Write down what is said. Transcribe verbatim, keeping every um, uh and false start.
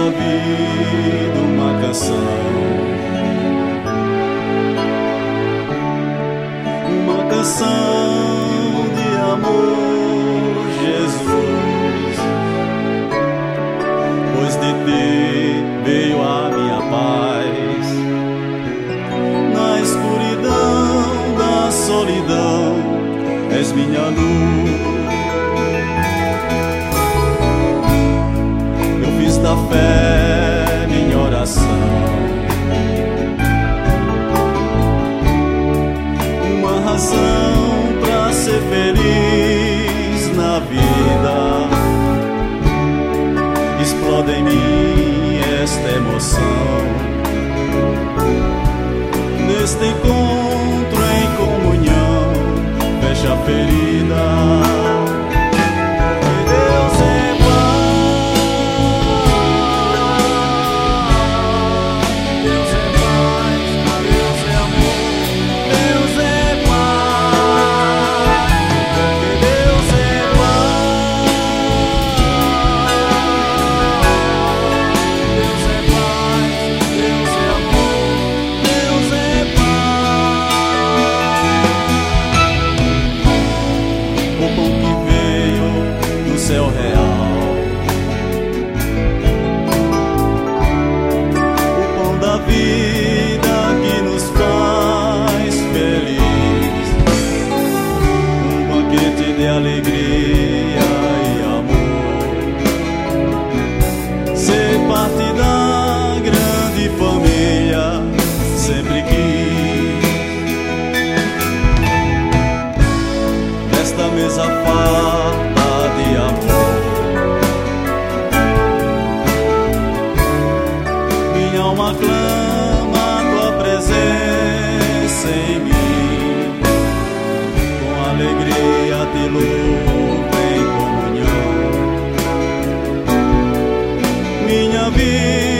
da vida uma canção, uma canção de amor, Jesus, pois de ti veio a minha paz, na escuridão da solidão és minha luz. Eu fiz da fé minha oração, uma razão pra ser feliz na vida. Explode em mim esta emoção, neste encontro em comunhão, fecha a ferida. Céu real, o pão da vida que nos faz feliz, um banquete de alegria e amor, ser parte da grande família sempre quis. Nesta mesa farta de amor, minha alma clama tua presença em mim, com alegria te louvo em comunhão, minha vida